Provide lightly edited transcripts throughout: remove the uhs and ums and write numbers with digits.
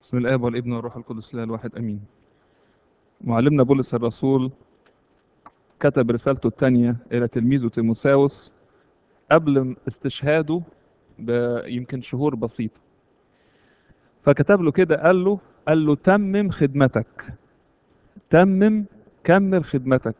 بسم الآب والابن والروح القدس الله الواحد امين. معلمنا بولس الرسول كتب رسالته الثانيه الى تلميذه تيموثاوس قبل استشهاده بيمكن شهور بسيطه. فكتب له كده، قال له تمم خدمتك، تمم، كمل خدمتك.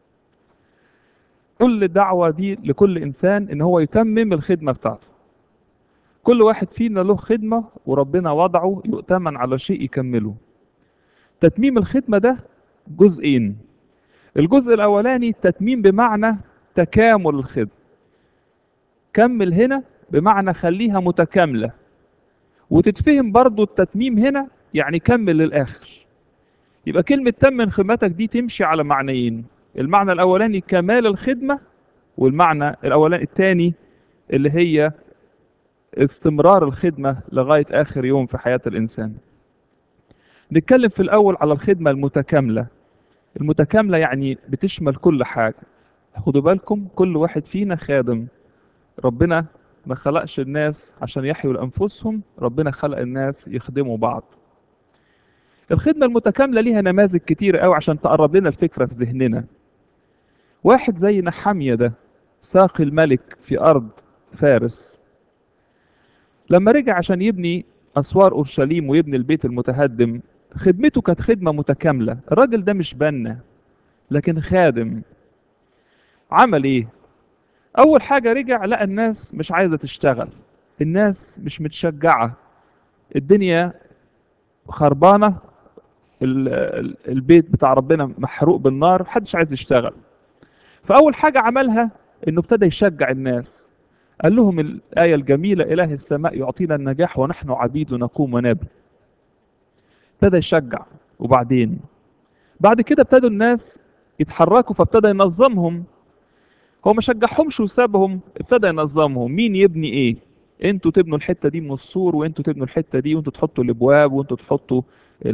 كل دعوه دي لكل انسان ان هو يتمم الخدمه بتاعته. كل واحد فينا له خدمه وربنا وضعه يؤتمن على شيء يكمله. تتميم الخدمه ده جزئين. الجزء الاولاني تتميم بمعنى تكامل الخدمه. كمل هنا بمعنى خليها متكامله، وتتفهم برضو التتميم هنا يعني كمل للاخر. يبقى كلمه تمم خدمتك دي تمشي على معنيين. المعنى الاولاني كمال الخدمه، والمعنى الاولاني الثاني اللي هي استمرار الخدمه لغايه اخر يوم في حياه الانسان. نتكلم في الاول على الخدمه المتكامله. المتكامله يعني بتشمل كل حاجه. خدوا بالكم، كل واحد فينا خادم. ربنا ما خلقش الناس عشان يحيوا لأنفسهم، ربنا خلق الناس يخدموا بعض. الخدمة المتكاملة ليها نماذج كتير قوي عشان تقرب لنا الفكرة في ذهننا. واحد زي نحمية ده، ساقي الملك في أرض فارس، لما رجع عشان يبني أسوار أورشليم ويبني البيت المتهدم، خدمته كانت خدمة متكاملة. الراجل ده مش بنا لكن خادم. عمل إيه؟ أول حاجة رجع لقى الناس مش عايزة تشتغل، الناس مش متشجعة، الدنيا خربانة، البيت بتاع ربنا محروق بالنار، محدش عايز يشتغل. فأول حاجة عملها إنه ابتدى يشجع الناس. قال لهم الآية الجميلة: إله السماء يعطينا النجاح ونحن عبيد نقوم ونبني. ابتدى يشجع. وبعدين بعد كده ابتدوا الناس يتحركوا، فابتدى ينظمهم. هو ما شجعهمش وسابهم، ابتدى ينظمهم. مين يبني ايه؟ انتوا تبنوا الحتة دي من السور، وانتوا تبنوا الحتة دي، وانتوا تحطوا الابواب، وانتوا تحطوا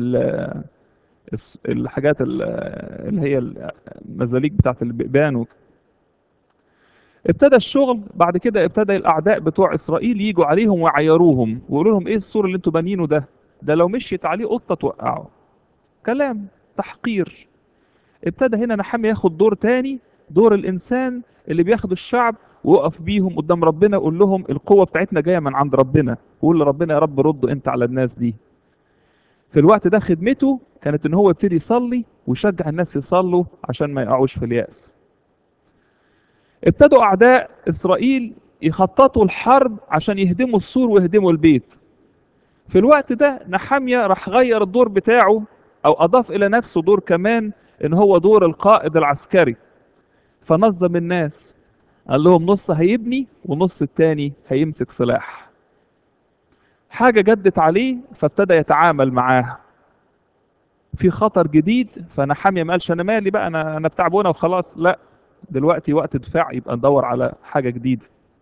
الحاجات اللي هي المزاليك بتاعت البيبان ابتدى الشغل. بعد كده ابتدى الاعداء بتوع اسرائيل يجوا عليهم ويعيروهم ويقولوا لهم: ايه السور اللي انتوا بانيينه ده؟ ده لو مشيت عليه قطه توقعه. كلام تحقير. ابتدى هنا نحمي ياخد دور تاني، دور الانسان اللي بياخد الشعب ويقف بيهم قدام ربنا، يقول لهم القوه بتاعتنا جايه من عند ربنا، ويقول لربنا: يا رب رد انت على الناس دي. في الوقت ده خدمته كانت ان هو يبتدي يصلي ويشجع الناس يصلوا عشان ما يقعوش في اليأس. ابتدوا اعداء اسرائيل يخططوا الحرب عشان يهدموا السور ويهدموا البيت. في الوقت ده نحمية راح غير الدور بتاعه، او اضاف الى نفسه دور كمان، ان هو دور القائد العسكري. فنظم الناس، قال لهم نص هيبني ونص التاني هيمسك سلاح. حاجة جدت عليه فابتدى يتعامل معاها. في خطر جديد، فنحمية ما قالش: انا مالي بقى، انا بتاع بونا وخلاص. لا، دلوقتي وقت دفاع، يبقى ندور على حاجة جديدة.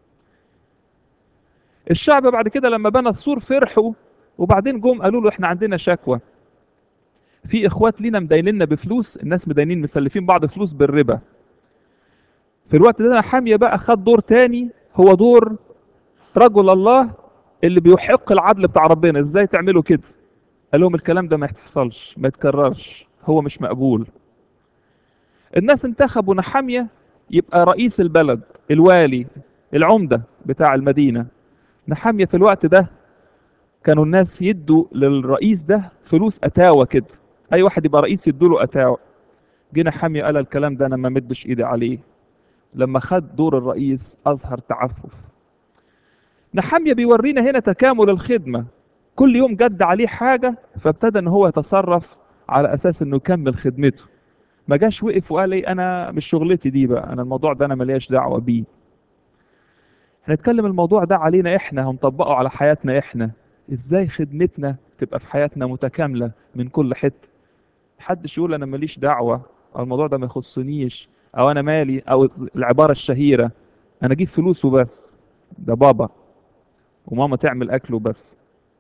الشعب بعد كده لما بنى السور فرحوا، وبعدين جم قالوا له: احنا عندنا شكوى. في اخوات لينا مديننا بفلوس، الناس مدينين مسلفين بعض فلوس بالربا. في الوقت ده نحمية بقى خد دور تاني، هو دور رجل الله اللي بيحق العدل بتاع ربنا. ازاي تعملوا كده؟ قال لهم: الكلام ده ما يتحصلش، ما يتكررش، هو مش مقبول. الناس انتخبوا نحمية يبقى رئيس البلد، الوالي، العمدة بتاع المدينة. نحمية في الوقت ده كانوا الناس يدوا للرئيس ده فلوس اتاوة كده، اي واحد يبقى رئيس يدوا له اتاوة. جينا حامي قال: الكلام ده انا ما مدش ايدي عليه. لما خد دور الرئيس اظهر تعفف. نحمية بيورينا هنا تكامل الخدمة. كل يوم جد عليه حاجة، فابتدى ان هو يتصرف على اساس انه يكمل خدمته. ما جاش وقف وقال: ايه، انا مش شغلتي دي بقى، انا الموضوع ده انا ملياش دعوة بيه. هنتكلم الموضوع ده علينا احنا، هنطبقه على حياتنا احنا. ازاي خدمتنا تبقى في حياتنا متكاملة من كل حتة. محدش يقول انا ماليش دعوه، او الموضوع ده ما يخصنيش، او انا مالي، او العباره الشهيره: انا اجيب فلوس وبس، ده بابا وماما تعمل اكل وبس.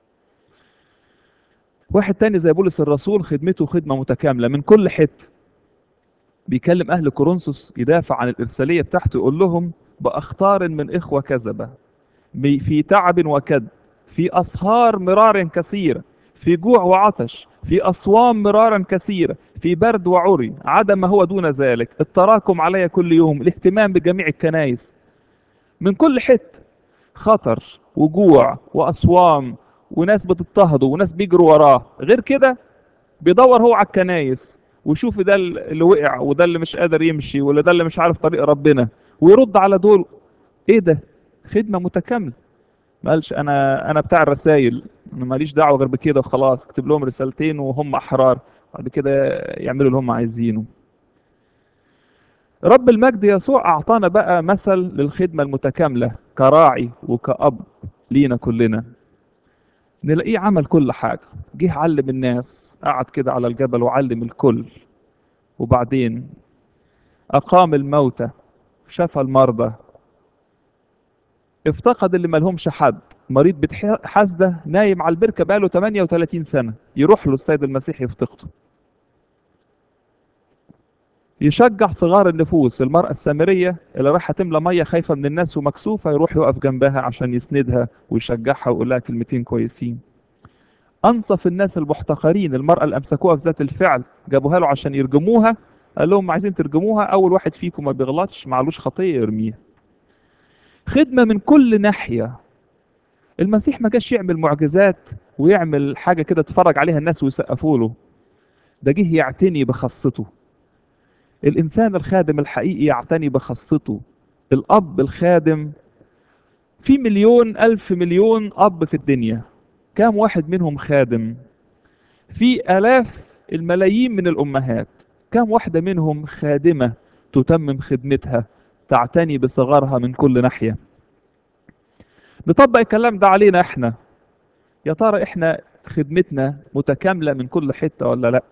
واحد تاني زي بولس الرسول خدمته خدمه متكامله من كل حته. بيكلم اهل كورنثوس يدافع عن الارساليه بتاعته، يقول لهم: باخطار من اخوه كذبه، في تعب وكد، في اسهار مرار كثيره، في جوع وعطش، في أصوام مرارا كثيرة، في برد وعري، عدم ما هو دون ذلك، التراكم علي كل يوم، الاهتمام بجميع الكنائس من كل حتة، خطر وجوع وأصوام، وناس بتضطهده وناس بيجروا وراه. غير كده بيدور هو على الكنايس ويشوف ده اللي وقع وده اللي مش قادر يمشي ولا ده اللي مش عارف طريق ربنا، ويرد على دول. ايه ده؟ خدمة متكاملة. ما قالش انا بتاع الرسائل، انا ماليش دعوه غير بكده وخلاص، اكتب لهم رسالتين وهم احرار بعد كده يعملوا اللي هم عايزينه. رب المجد يسوع اعطانا بقى مثل للخدمه المتكامله كراعي وكأب لينا كلنا. نلاقيه عمل كل حاجه، جه علم الناس، قعد كده على الجبل وعلم الكل، وبعدين اقام الموتى، شفى المرضى، افتقد اللي مالهمش حد. مريض حاسده نايم على البركه بقاله 38 سنه، يروح له السيد المسيح يفتقده. يشجع صغار النفوس، المرأة السامرية اللي رايحة تملى مية خايفة من الناس ومكسوفة، يروح يقف جنبها عشان يسندها ويشجعها ويقول لها كلمتين كويسين. أنصف الناس المحتقرين، المرأة اللي أمسكوها في ذات الفعل جابوها له عشان يرجموها، قال لهم عايزين ترجموها، أول واحد فيكم ما بيغلطش معلوش خطية يرميها. خدمة من كل ناحية. المسيح ما جاش يعمل معجزات ويعمل حاجة كده تتفرج عليها الناس ويسقفوا له، ده جه يعتني بخاصته. الإنسان الخادم الحقيقي يعتني بخاصته. الأب الخادم، في مليون ألف مليون أب في الدنيا، كام واحد منهم خادم؟ في آلاف الملايين من الأمهات، كام واحدة منهم خادمة تتمم خدمتها، تعتني بصغارها من كل ناحية؟ نطبق الكلام ده علينا احنا. يا ترى احنا خدمتنا متكاملة من كل حتة ولا لا؟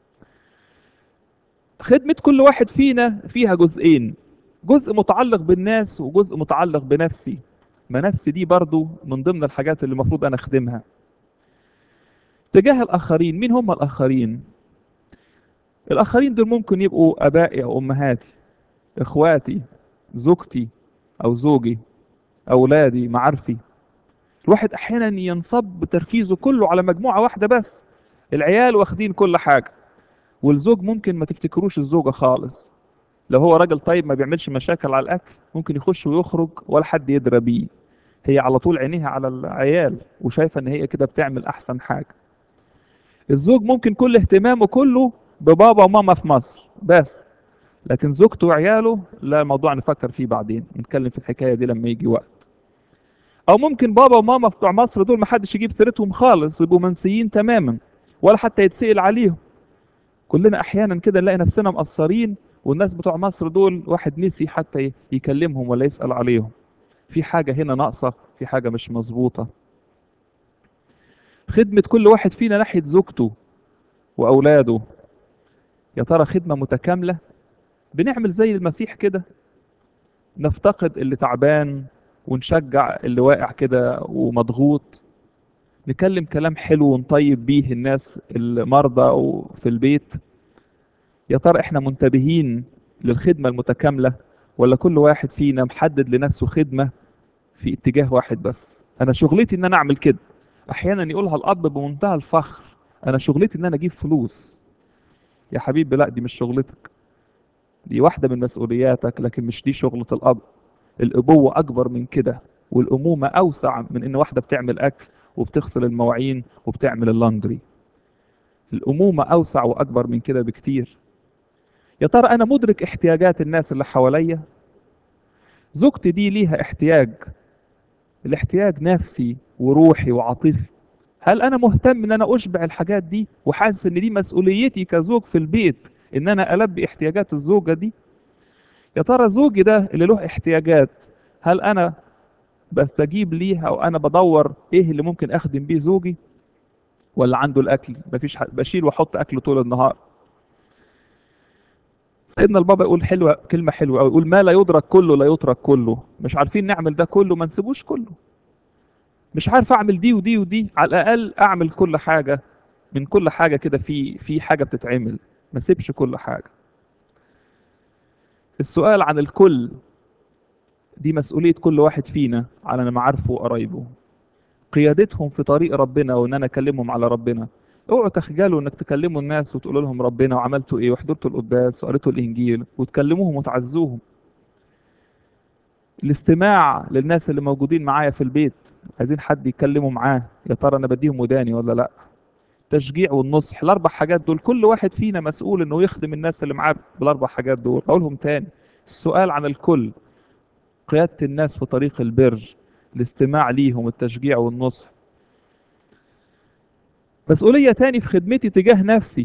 خدمة كل واحد فينا فيها جزئين، جزء متعلق بالناس وجزء متعلق بنفسي. ما نفسي دي برضو من ضمن الحاجات اللي المفروض انا اخدمها. تجاه الاخرين، مين هم الاخرين؟ الاخرين دول ممكن يبقوا ابائي او امهاتي، اخواتي، زوجتي او زوجي، اولادي، معارفي. الواحد احيانا ينصب بتركيزه كله على مجموعة واحدة بس، العيال واخدين كل حاجة، والزوج ممكن ما تفتكروش الزوجة خالص. لو هو راجل طيب ما بيعملش مشاكل على الاكل ممكن يخش ويخرج ولا حد يدرى بيه، هي على طول عينيها على العيال وشايفه ان هي كده بتعمل احسن حاجه. الزوج ممكن كل اهتمامه كله ببابا وماما في مصر بس، لكن زوجته وعياله لا، الموضوع نفكر فيه بعدين، نتكلم في الحكايه دي لما يجي وقت. او ممكن بابا وماما بتوع مصر دول ما حدش يجيب سيرتهم خالص ويبقوا منسيين تماما ولا حتى يتسأل عليهم. كلنا احيانا كده نلاقي نفسنا مقصرين، والناس بتوع مصر دول واحد نسي حتى يكلمهم ولا يسأل عليهم. في حاجة هنا ناقصة، في حاجة مش مظبوطة. خدمة كل واحد فينا ناحية زوجته وأولاده، يا ترى خدمة متكاملة؟ بنعمل زي المسيح كده، نفتقد اللي تعبان ونشجع اللي واقع كده ومضغوط، نكلم كلام حلو ونطيب بيه الناس المرضى أو في البيت. يا ترى احنا منتبهين للخدمة المتكاملة، ولا كل واحد فينا محدد لنفسه خدمة في اتجاه واحد بس؟ انا شغلتي ان انا اعمل كده. احيانا يقولها الاب بمنتهى الفخر، انا شغلتي ان انا اجيب فلوس. يا حبيبي لا، دي مش شغلتك، دي واحدة من مسؤولياتك لكن مش دي شغلة الاب. الابوة اكبر من كده، والامومة اوسع من ان واحدة بتعمل اكل وبتغسل المواعين وبتعمل اللاندري. الامومة اوسع واكبر من كده بكتير. يا ترى انا مدرك احتياجات الناس اللي حواليا؟ زوجتي دي ليها احتياج، الاحتياج نفسي وروحي وعاطفي. هل انا مهتم ان انا اشبع الحاجات دي وحاسس ان دي مسؤوليتي كزوج في البيت ان انا البي احتياجات الزوجة دي؟ يا ترى زوجي ده اللي له احتياجات، هل انا بستجيب ليها او انا بدور ايه اللي ممكن اخدم بيه زوجي؟ ولا عنده الاكل مفيش بشيل واحط اكل طول النهار؟ سيدنا البابا يقول حلوة، كلمة حلوة أوي، يقول ما لا يدرك كله لا يترك كله. مش عارفين نعمل ده كله ما نسيبوش كله. مش عارف اعمل دي ودي ودي، على الاقل اعمل كل حاجة. من كل حاجة كده في حاجة بتتعمل، ما سيبش كل حاجة. السؤال عن الكل، دي مسؤولية كل واحد فينا على معارفه وقرايبه. قيادتهم في طريق ربنا وان انا اكلمهم على ربنا. اوعوا تخجلوا انك تكلموا الناس وتقولوا لهم ربنا وعملتوا ايه وحضرتوا القداس وقريتوا الانجيل وتكلموهم وتعزوهم. الاستماع للناس اللي موجودين معايا في البيت، عايزين حد يتكلموا معاه، يا ترى انا بديهم وداني ولا لا. تشجيع والنصح، الاربع حاجات دول كل واحد فينا مسؤول انه يخدم الناس اللي معاه بالاربع حاجات دول. اقولهم تاني: السؤال عن الكل، قيادة الناس في طريق البر، الاستماع ليهم، التشجيع والنصح. مسؤولية تاني في خدمتي تجاه نفسي.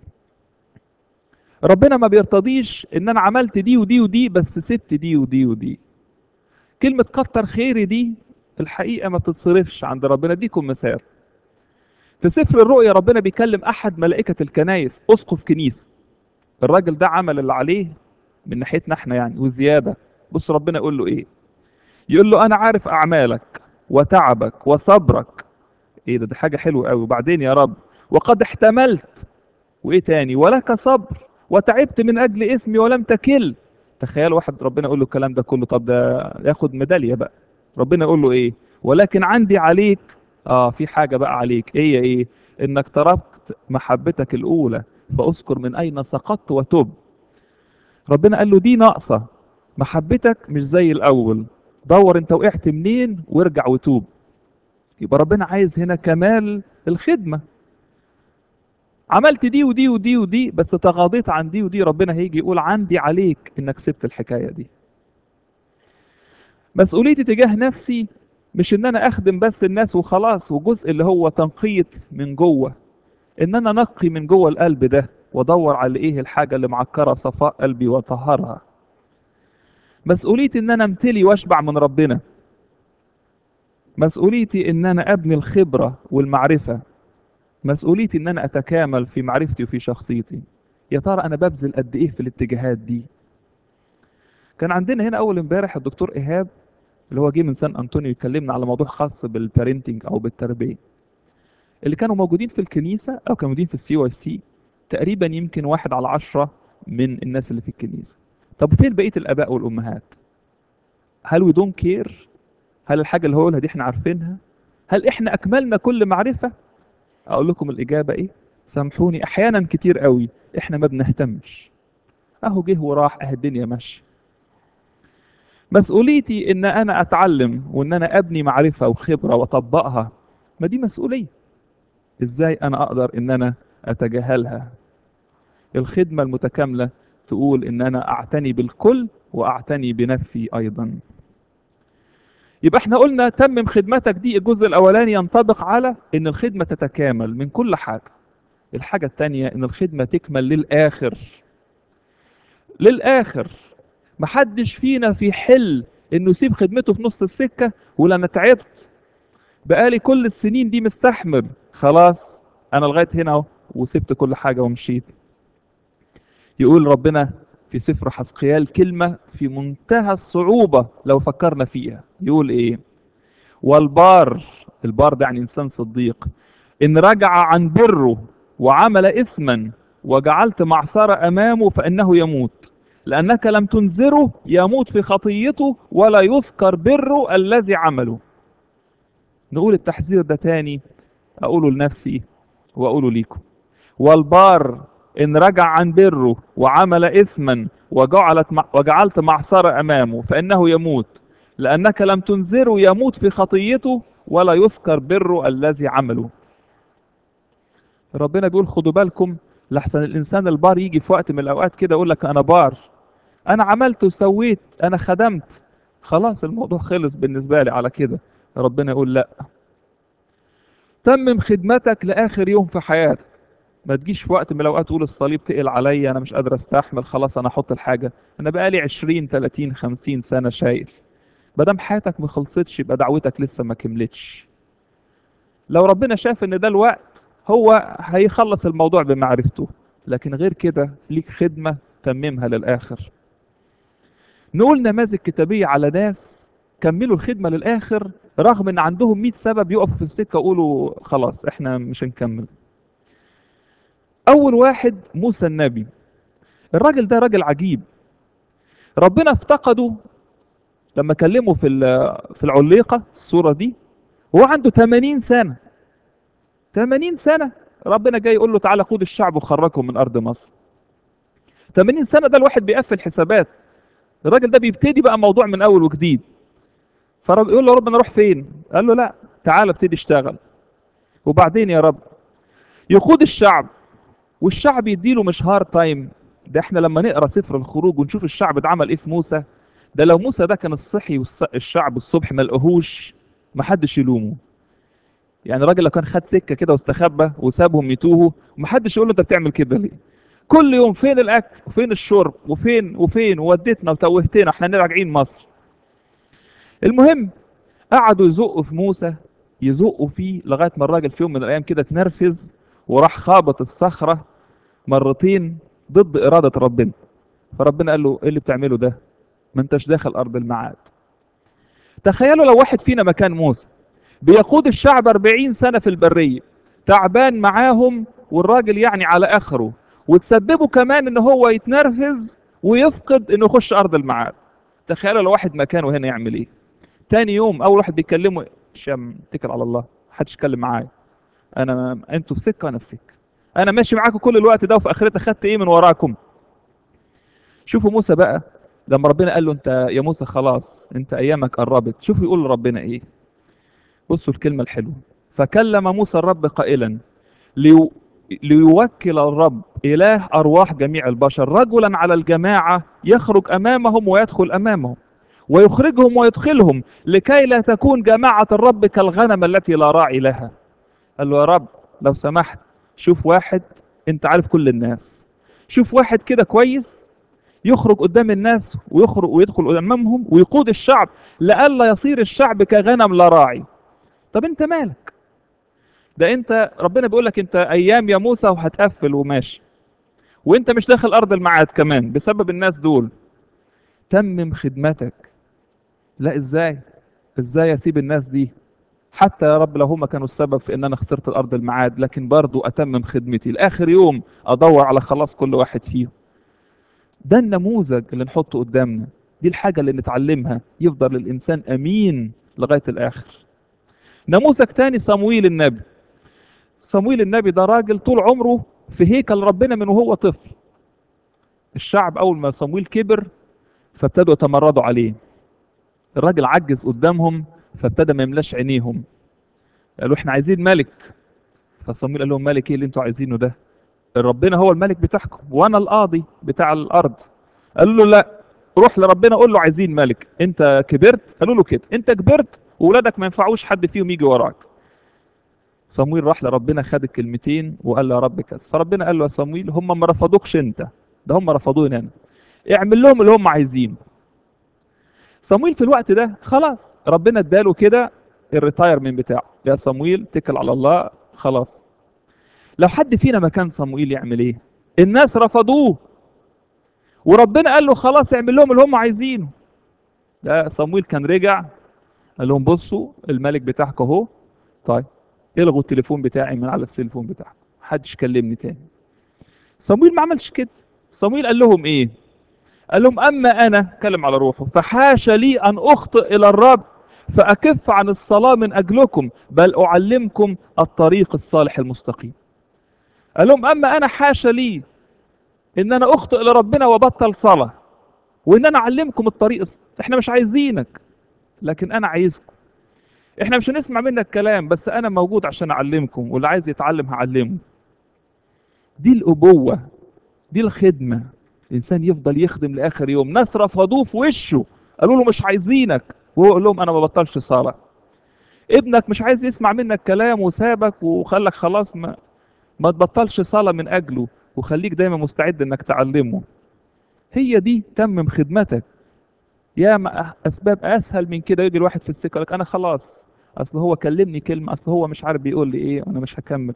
ربنا ما بيرتضيش ان انا عملت دي ودي ودي بس سبت دي ودي ودي. كلمة كتر خيري دي الحقيقة ما بتتصرفش عند ربنا. اديكم مثال. في سفر الرؤيا ربنا بيكلم احد ملائكة الكنايس، اسقف كنيسة. الراجل ده عمل اللي عليه من ناحيتنا احنا يعني وزيادة. بص ربنا يقول له ايه؟ يقول له: انا عارف اعمالك وتعبك وصبرك. ايه ده؟ دي حاجة حلوة قوي. وبعدين يا رب: وقد احتملت، وايه تاني؟ ولك صبر، وتعبت من اجل اسمي ولم تكل. تخيل واحد ربنا يقول له الكلام ده كله، طب ده ياخد ميداليه بقى. ربنا يقول له ايه؟ ولكن عندي عليك، في حاجه بقى عليك. ايه؟ انك تركت محبتك الاولى، فاذكر من اين سقطت وتب. ربنا قال له دي ناقصه، محبتك مش زي الاول. دور انت وقعت منين وارجع وتوب. يبقى ربنا عايز هنا كمال الخدمه. عملت دي ودي ودي ودي بس تغاضيت عن دي ودي، ربنا هيجي يقول عندي عليك انك سبت الحكايه دي. مسؤوليتي تجاه نفسي مش ان انا اخدم بس الناس وخلاص، وجزء اللي هو تنقية من جوه، ان انا نقي من جوه القلب ده وادور على ايه الحاجه اللي معكره صفاء قلبي واطهرها. مسؤوليتي ان انا امتلي واشبع من ربنا. مسؤوليتي ان انا ابني الخبره والمعرفه. مسؤوليتي ان انا اتكامل في معرفتي وفي شخصيتي. يا ترى انا ببذل قد ايه في الاتجاهات دي؟ كان عندنا هنا اول امبارح الدكتور ايهاب اللي هو جه من سان انطونيو يكلمنا على موضوع خاص بالبارنتنج او بالتربيه. اللي كانوا موجودين في الكنيسه او كانوا موجودين في CYC تقريبا يمكن 1/10 من الناس اللي في الكنيسه. طب فين بقيه الاباء والامهات؟ هل وي دونت كير؟ هل الحاجه اللي هو يقولها دي احنا عارفينها؟ هل احنا اكملنا كل معرفه؟ اقول لكم الاجابه ايه؟ سامحوني، احيانا كتير قوي احنا ما بنهتمش. اهو جه وراح، اهي الدنيا ماشيه. مسؤوليتي ان انا اتعلم وان انا ابني معرفة وخبرة واطبقها. ما دي مسؤولية. ازاي انا اقدر ان انا اتجاهلها؟ الخدمة المتكاملة تقول ان انا اعتني بالكل واعتني بنفسي ايضا. يبقى احنا قلنا تمم خدمتك دي، الجزء الاولاني ينطبق على ان الخدمة تتكامل من كل حاجة. الحاجة التانية ان الخدمة تكمل للاخر. للاخر. محدش فينا في حل انه يسيب خدمته في نص السكة ولا انا تعبت، بقالي كل السنين دي مستحمل، خلاص انا لغايه هنا اهو وسبت كل حاجه ومشيت. يقول ربنا في سفر حزقيال كلمه في منتهى الصعوبه لو فكرنا فيها. يقول ايه؟ والبار، البار ده يعني انسان صديق، ان رجع عن بره وعمل اثما وجعلت معصره امامه فانه يموت، لانك لم تنذره يموت في خطيته ولا يذكر بره الذي عمله. نقول التحذير ده تاني، اقوله لنفسي واقوله ليكم. والبار ان رجع عن بره وعمل اثما وجعلت معصرة امامه فانه يموت، لانك لم تنذره يموت في خطيته ولا يذكر بره الذي عمله. ربنا بيقول خدوا بالكم لحسن الانسان البار يجي في وقت من الاوقات كده يقول لك انا بار، انا عملت وسويت، انا خدمت، خلاص الموضوع خلص بالنسبة لي على كده. ربنا يقول لا، تمم خدمتك لاخر يوم في حياتك. ما تجيش في وقت من الاوقات تقول الصليب تقل عليا، انا مش قادر استحمل، خلاص انا احط الحاجه. انا بقالي 20 30 50 سنه شايل. ما دام حياتك ما خلصتش يبقى دعوتك لسه ما كملتش. لو ربنا شاف ان ده الوقت هو هيخلص الموضوع بمعرفته، لكن غير كده ليك خدمه تممها للاخر. نقول نماذج كتابيه على ناس كملوا الخدمه للاخر رغم ان عندهم 100 سبب يقفوا في السكه ويقولوا خلاص احنا مش هنكمل. اول واحد موسى النبي. الراجل ده راجل عجيب. ربنا افتقده لما كلمه في العليقة الصورة دي، هو عنده 80 سنة. 80 سنة ربنا جاي يقول له تعالى خد الشعب وخرجهم من أرض مصر. 80 سنة ده الواحد بيقفل حسابات. الراجل ده بيبتدي بقى موضوع من أول وجديد. يقول له ربنا اروح فين؟ قال له لا، تعالى ابتدي اشتغل. وبعدين يا رب يقود الشعب، والشعب يديله مش هارد تايم. ده احنا لما نقرا سفر الخروج ونشوف الشعب ده عمل ايه في موسى، ده لو موسى ده كان الصحي والشعب الصبح ما لقوهوش ما حدش يلومه. يعني الراجل لو كان خد سكه كده واستخبى وسابهم يتوهوا ما حدش يقول له انت بتعمل كده ليه؟ كل يوم فين الاكل وفين الشرب وفين ووديتنا وتوهتنا احنا راجعين مصر. المهم قعدوا يزقوا في موسى، يزقوا فيه لغايه ما الراجل في يوم من الايام كده اتنرفز وراح خابط الصخره مرتين ضد اراده ربنا. فربنا قال له ايه اللي بتعمله ده؟ ما انتش داخل ارض الميعاد. تخيلوا لو واحد فينا مكان موسى بيقود الشعب 40 سنه في البريه، تعبان معاهم والراجل يعني على اخره، وتسببه كمان ان هو يتنرفز ويفقد انه يخش ارض الميعاد. تخيلوا لو واحد مكانه هنا يعمل ايه؟ تاني يوم اول واحد بيكلمه شام اتكل على الله، محدش يتكلم معايا، انتوا في سكه وانا في سكه، انا ماشي معاكم كل الوقت ده وفي اخرتها خدت ايه من وراكم؟ شوفوا موسى بقى لما ربنا قال له انت يا موسى خلاص انت ايامك قربت، شوفوا يقول لربنا ايه. بصوا الكلمه الحلوه. فكلم موسى الرب قائلا ليو ليوكل الرب اله ارواح جميع البشر رجلا على الجماعه يخرج امامهم ويدخل امامهم ويخرجهم ويدخلهم لكي لا تكون جماعه الرب كالغنم التي لا راعي لها. قال له يا رب لو سمحت شوف واحد، انت عارف كل الناس، شوف واحد كده كويس يخرج قدام الناس ويخرج ويدخل امامهم ويقود الشعب لئلا يصير الشعب كغنم لا راعي. طب انت مالك؟ ده انت ربنا بيقول لك انت ايام يا موسى وهتقفل وماشي، وانت مش داخل ارض الميعاد كمان بسبب الناس دول. تمم خدمتك. لا ازاي؟ ازاي اسيب الناس دي؟ حتى يا رب لو هم كانوا السبب في ان انا خسرت الارض الميعاد، لكن برضو اتمم خدمتي لاخر يوم ادور على خلاص كل واحد فيهم. ده النموذج اللي نحطه قدامنا، دي الحاجة اللي نتعلمها يفضل الانسان امين لغاية الاخر. نموذج تاني صمويل النبي. صمويل النبي ده راجل طول عمره في هيكل ربنا من وهو طفل. الشعب اول ما صمويل كبر فابتدوا يتمردوا عليه. الراجل عجز قدامهم فابتدى ما يملاش عينيهم. قالوا احنا عايزين ملك. فصمويل قال لهم ملك ايه اللي انتوا عايزينه ده؟ ربنا هو الملك بتاعكم وانا القاضي بتاع الارض. قالوا له لا، روح لربنا قول له عايزين ملك، انت كبرت. قالوا له كده انت كبرت واولادك ما ينفعوش حد فيهم يجي وراك. صمويل راح لربنا خد الكلمتين وقال له يا رب كذا. فربنا قال له يا صمويل هم ما رفضوكش انت، ده هم رفضوني انا، اعمل لهم اللي هم عايزينه. صمويل في الوقت ده خلاص ربنا اداله كده الريتايرمنت بتاعه، يا صمويل اتكل على الله خلاص. لو حد فينا مكان صموئيل يعمل ايه؟ الناس رفضوه وربنا قال له خلاص اعمل لهم اللي هم عايزينه. ده صموئيل كان رجع قال لهم بصوا الملك بتاعكم اهو، طيب الغوا التليفون بتاعي من على السيلفون بتاعكم محدش كلمني تاني. صموئيل ما عملش كده. صموئيل قال لهم ايه؟ قال لهم اما انا اتكلم على روحه فحاش لي ان اخطئ الى الرب فاكف عن الصلاه من اجلكم بل اعلمكم الطريق الصالح المستقيم. قال لهم اما انا حاشا لي ان انا اخطئ لربنا وبطل صلاه وان انا اعلمكم الطريق احنا مش عايزينك لكن انا عايزكم. احنا مش هنسمع منك كلام بس انا موجود عشان اعلمكم واللي عايز يتعلم هعلمه. دي الابوه، دي الخدمه. الانسان يفضل يخدم لاخر يوم. ناس رفضوه في وشه قالوا له مش عايزينك وهو قال لهم انا ما بطلش صلاه. ابنك مش عايز يسمع منك كلام وسابك وخلك خلاص ما تبطلش صلاه من اجله وخليك دايما مستعد انك تعلمه. هي دي تمم خدمتك. يا اسباب اسهل من كده يجي الواحد في السكه لك انا خلاص اصل هو كلمني كلمه، اصل هو مش عارف بيقول لي ايه وانا مش هكمل.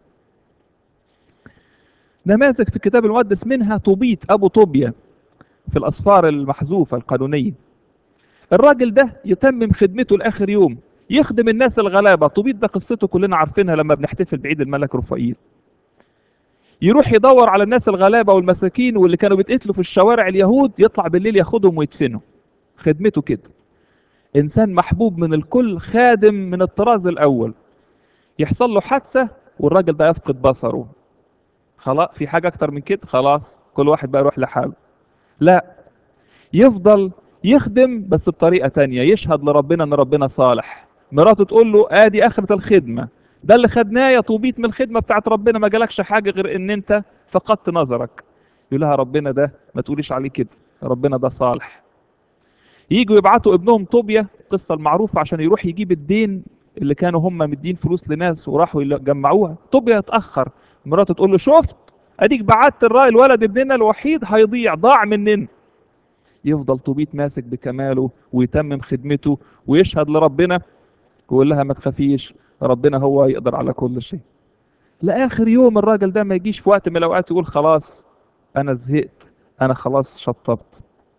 نماذج في الكتاب المقدس منها طوبيت ابو طوبيا في الاسفار المحذوفه القانونيه. الراجل ده يتمم خدمته لاخر يوم، يخدم الناس الغلابه. طوبيت ده قصته كلنا عارفينها لما بنحتفل بعيد الملك رفائيل. يروح يدور على الناس الغلابه والمساكين واللي كانوا بيتقتلوا في الشوارع اليهود، يطلع بالليل ياخدهم ويدفنهم. خدمته كده. انسان محبوب من الكل، خادم من الطراز الاول. يحصل له حادثة والراجل ده يفقد بصره، خلاص في حاجة اكتر من كده؟ خلاص كل واحد بقى يروح لحاله. لا، يفضل يخدم بس بطريقة تانية، يشهد لربنا ان ربنا صالح. مراته تقول له ادي اخرة الخدمة، ده اللي خدناه يا طوبيت من الخدمة بتاعت ربنا، ما جالكش حاجة غير ان انت فقدت نظرك. يقول لها ربنا ده ما تقوليش عليه كده، ربنا ده صالح. يجوا يبعتوا ابنهم طوبيا، القصة المعروفة، عشان يروح يجيب الدين اللي كانوا هم مدين فلوس لناس وراحوا يجمعوها. طوبيا اتأخر، مراته تقول له شفت اديك بعت الولد ابننا الوحيد هيضيع، ضاع مننا. يفضل طوبيت ماسك بكماله ويتمم خدمته ويشهد لربنا، ويقول لها ما تخافيش، ربنا هو يقدر على كل شيء. لاخر يوم الراجل ده ما يجيش في وقت من الاوقات يقول خلاص انا زهقت، انا خلاص شطبت.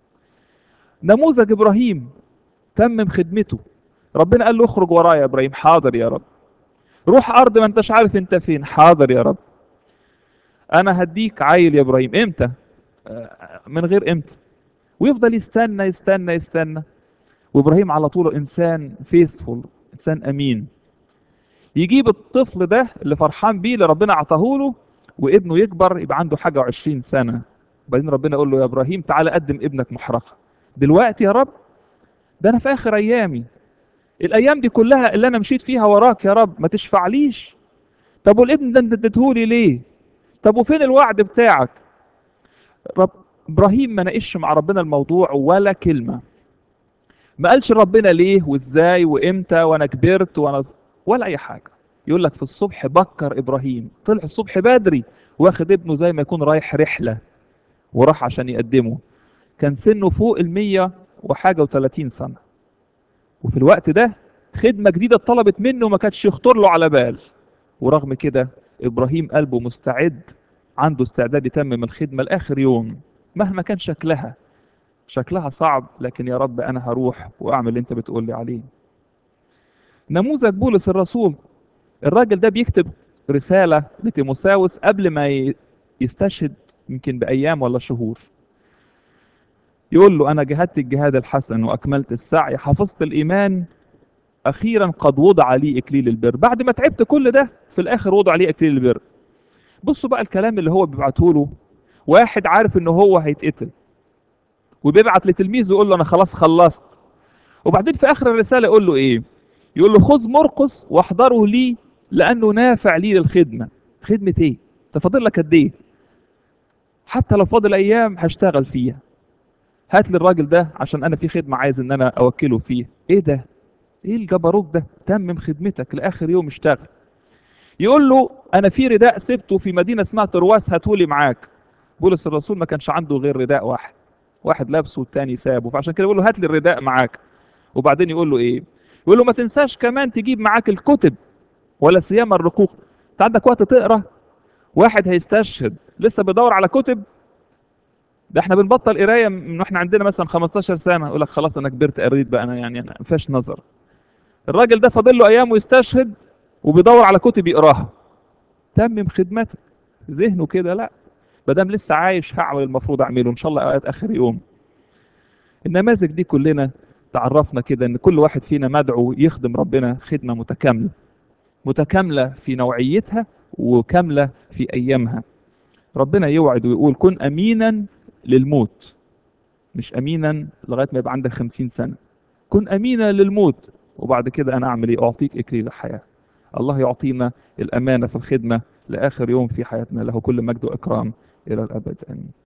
نموذج ابراهيم، تمم خدمته. ربنا قال له اخرج ورايا يا ابراهيم، حاضر يا رب. روح ارض ما انتش عارف انت فين، حاضر يا رب. انا هديك عيل يا ابراهيم، امتى؟ من غير امتى. ويفضل يستنى يستنى يستنى. وابراهيم على طول انسان فيثفول، انسان امين. يجيب الطفل ده اللي فرحان بيه اللي ربنا عطاه له، وابنه يكبر يبقى عنده حاجه 20 سنه. وبعدين ربنا يقول له يا ابراهيم تعالى قدم ابنك محرقه. دلوقتي يا رب؟ ده انا في اخر ايامي، الايام دي كلها اللي انا مشيت فيها وراك يا رب ما تشفعليش. طب والابن ده انت اديتهولي ليه؟ طب وفين الوعد بتاعك؟ رب ابراهيم ما ناقش مع ربنا الموضوع ولا كلمه. ما قالش ربنا ليه وازاي وامتى وانا كبرت ولا اي حاجه. يقول لك في الصبح بكر ابراهيم، طلع الصبح بدري واخد ابنه زي ما يكون رايح رحله، وراح عشان يقدمه. كان سنه فوق المية وحاجه وثلاثين سنه، وفي الوقت ده خدمه جديده اتطلبت منه ما كانتش يخطر له على بال. ورغم كده ابراهيم قلبه مستعد، عنده استعداد يتمم الخدمه لاخر يوم، مهما كان شكلها صعب، لكن يا رب انا هروح واعمل اللي انت بتقول لي عليه. نموذج بولس الرسول، الراجل ده بيكتب رسالة لتيموساوس قبل ما يستشهد، يمكن بأيام ولا شهور. يقول له أنا جهدت الجهاد الحسن وأكملت السعي، حفظت الإيمان، أخيرا قد وضع لي إكليل البر. بعد ما تعبت كل ده في الآخر وضع لي إكليل البر. بصوا بقى الكلام اللي هو بيبعته له، واحد عارف إنه هو هيتقتل وبيبعت لتلميذه يقول له أنا خلاص خلصت. وبعدين في آخر الرسالة يقول له إيه؟ يقول له خذ مرقس واحضره لي لأنه نافع لي للخدمة. خدمة إيه؟ تفضل لك قد إيه؟ حتى لو فاضل أيام هشتغل فيها. هات لي الراجل ده عشان أنا في خدمة عايز إن أنا أوكله فيه. إيه ده؟ إيه الجبروت ده؟ تمم خدمتك لآخر يوم اشتغل. يقول له أنا في رداء سبته في مدينة اسمها ترواس، هاتولي معاك. بولس الرسول ما كانش عنده غير رداء واحد، واحد لابسه والتاني سابه، فعشان كده يقول له هات لي الرداء معاك. وبعدين يقول له إيه؟ يقول له ما تنساش كمان تجيب معاك الكتب، ولا سيما الرقوق. انت عندك وقت تقرا؟ واحد هيستشهد لسه بيدور على كتب؟ ده احنا بنبطل قرايه من واحنا عندنا مثلا 15 سنه، يقول لك خلاص انا كبرت قريت بقى، انا يعني انا ما فيهاش نظر. الراجل ده فاضل له ايام ويستشهد وبيدور على كتب يقراها. تمم خدمتك. ذهنه كده لا، ما دام لسه عايش هعمل المفروض اعمله ان شاء الله اوقات اخر يوم. النماذج دي كلنا تعرفنا كده ان كل واحد فينا مدعو يخدم ربنا خدمه متكامله، متكامله في نوعيتها وكامله في ايامها. ربنا يوعد ويقول كن امينا للموت، مش امينا لغايه ما يبقى عندك 50 سنه. كن امينا للموت، وبعد كده انا اعمل ايه؟ اعطيك اكليل الحياه. الله يعطينا الامانه في الخدمه لاخر يوم في حياتنا، له كل مجد واكرام الى الابد، امين.